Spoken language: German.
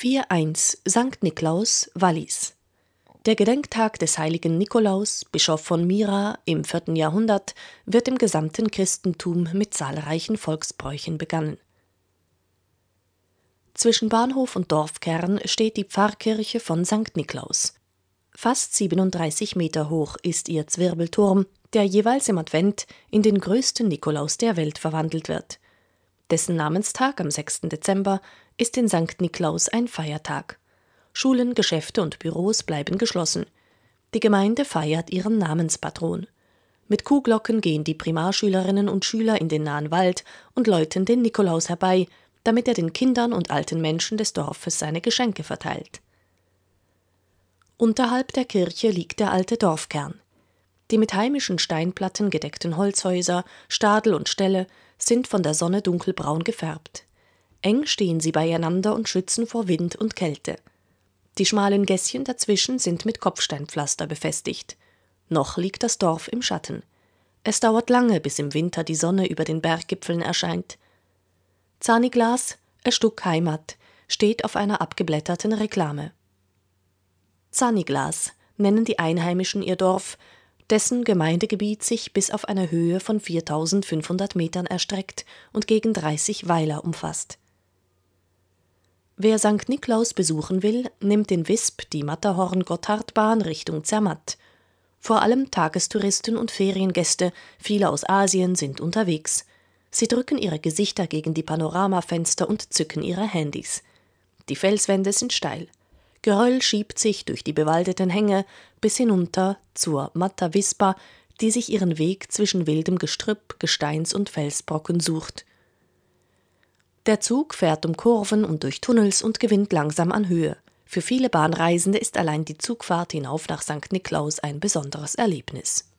4.1 Sankt Niklaus, Wallis. Der Gedenktag des heiligen Nikolaus, Bischof von Myra, im 4. Jahrhundert, wird im gesamten Christentum mit zahlreichen Volksbräuchen begangen. Zwischen Bahnhof und Dorfkern steht die Pfarrkirche von Sankt Niklaus. Fast 37 Meter hoch ist ihr Zwirbelturm, der jeweils im Advent in den größten Nikolaus der Welt verwandelt wird. Dessen Namenstag am 6. Dezember ist in Sankt Niklaus ein Feiertag. Schulen, Geschäfte und Büros bleiben geschlossen. Die Gemeinde feiert ihren Namenspatron. Mit Kuhglocken gehen die Primarschülerinnen und Schüler in den nahen Wald und läuten den Nikolaus herbei, damit er den Kindern und alten Menschen des Dorfes seine Geschenke verteilt. Unterhalb der Kirche liegt der alte Dorfkern. Die mit heimischen Steinplatten gedeckten Holzhäuser, Stadel und Ställe sind von der Sonne dunkelbraun gefärbt. Eng stehen sie beieinander und schützen vor Wind und Kälte. Die schmalen Gässchen dazwischen sind mit Kopfsteinpflaster befestigt. Noch liegt das Dorf im Schatten. Es dauert lange, bis im Winter die Sonne über den Berggipfeln erscheint. Zaniglas, ein Stück Heimat, steht auf einer abgeblätterten Reklame. Zaniglas nennen die Einheimischen ihr Dorf, dessen Gemeindegebiet sich bis auf eine Höhe von 4.500 Metern erstreckt und gegen 30 Weiler umfasst. Wer Sankt Niklaus besuchen will, nimmt den Visp die Matterhorn-Gotthardbahn Richtung Zermatt. Vor allem Tagestouristen und Feriengäste, viele aus Asien, sind unterwegs. Sie drücken ihre Gesichter gegen die Panoramafenster und zücken ihre Handys. Die Felswände sind steil. Geröll schiebt sich durch die bewaldeten Hänge bis hinunter zur Mata Vispa, die sich ihren Weg zwischen wildem Gestrüpp, Gesteins- und Felsbrocken sucht. Der Zug fährt um Kurven und durch Tunnels und gewinnt langsam an Höhe. Für viele Bahnreisende ist allein die Zugfahrt hinauf nach Sankt Niklaus ein besonderes Erlebnis.